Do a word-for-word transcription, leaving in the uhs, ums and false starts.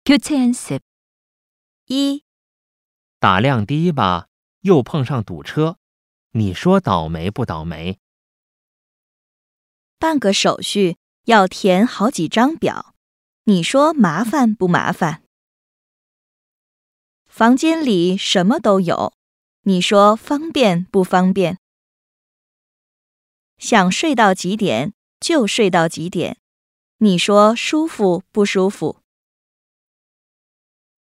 교체 연습. 一、 打亮堤吧，又碰上堵车，你说倒霉不倒霉？ 办个手续要填好几张表，你说麻烦不麻烦？房间里什么都有，你说方便不方便？想睡到几点就睡到几点，你说舒服不舒服？